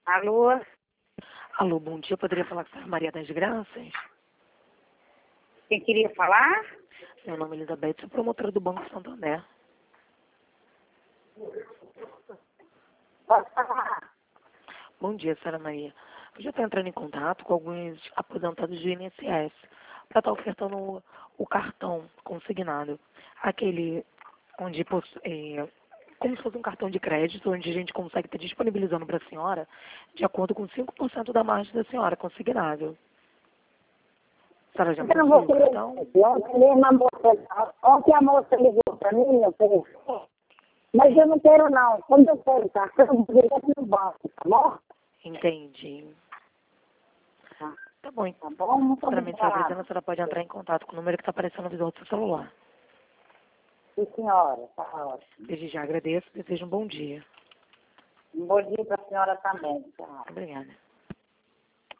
Alô? Alô, bom dia. Poderia falar com a senhora Maria das Graças? Quem queria falar? Meu nome é Elizabeth, sou promotora do Banco Santander. Pode falar. Bom dia, senhora Maria. Eu já estou entrando em contato com alguns aposentados do INSS para estar ofertando o cartão consignado. Aquele onde como se fosse um cartão de crédito, onde a gente consegue estar disponibilizando para a senhora de acordo com 5% da margem da senhora consignável. A senhora já Eu não possui vou o querer. cartão? Ontem mesmo ontem a moça ligou para mim, eu falei, mas eu não quero não. Quando eu quero cartão, eu vou direto no banco, tá bom? Entendi. Tá, Tá bom, tá bom? Muito futuramente, se ela obrigada. precisando, a senhora pode entrar em contato com o número que está aparecendo no visor do seu celular. Sim, senhora, tá ótimo. Desde já agradeço, desejo um bom dia. Um bom dia para a senhora também. Tá. Obrigada.